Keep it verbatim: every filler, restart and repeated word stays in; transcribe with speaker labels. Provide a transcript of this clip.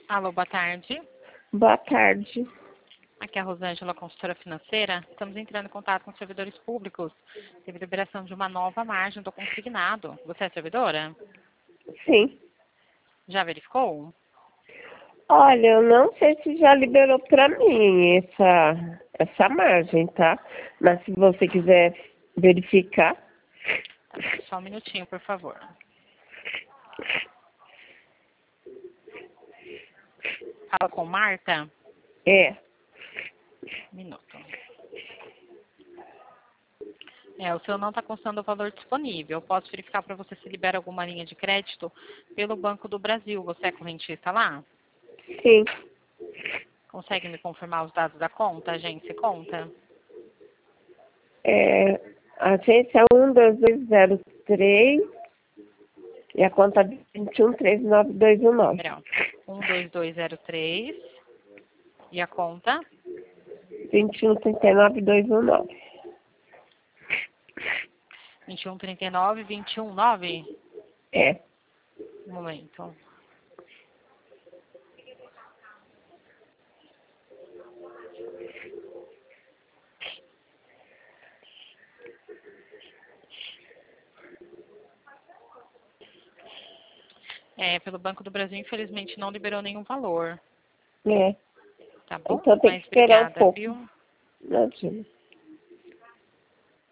Speaker 1: Alô, boa tarde.
Speaker 2: Boa tarde.
Speaker 1: Aqui é a Rosângela, consultora financeira. Estamos entrando em contato com os servidores públicos. Teve liberação de uma nova margem do consignado. Você é servidora?
Speaker 2: Sim.
Speaker 1: Já verificou?
Speaker 2: Olha, eu não sei se já liberou para mim essa, essa margem, tá? Mas se você quiser verificar.
Speaker 1: Tá bom, só um minutinho, por favor. Fala com Marta?
Speaker 2: É.
Speaker 1: Um minuto. É, o seu não está constando o valor disponível. Eu posso verificar para você se libera alguma linha de crédito pelo Banco do Brasil. Você é correntista lá?
Speaker 2: Sim.
Speaker 1: Consegue me confirmar os dados da conta, agência e conta?
Speaker 2: É, a agência é um dois dois zero três e a conta vinte e um três nove dois um nove.
Speaker 1: Peraí, ó. um dois dois zero três e a conta?
Speaker 2: vinte e um trinta e nove dois um nove.
Speaker 1: vinte e um trinta e nove, vinte e um nove?
Speaker 2: É.
Speaker 1: Um momento. É, pelo Banco do Brasil, infelizmente, não liberou nenhum valor.
Speaker 2: É.
Speaker 1: Tá bom?
Speaker 2: Então tem que
Speaker 1: Mas
Speaker 2: esperar um
Speaker 1: obrigada,
Speaker 2: pouco.
Speaker 1: viu?
Speaker 2: Imagina.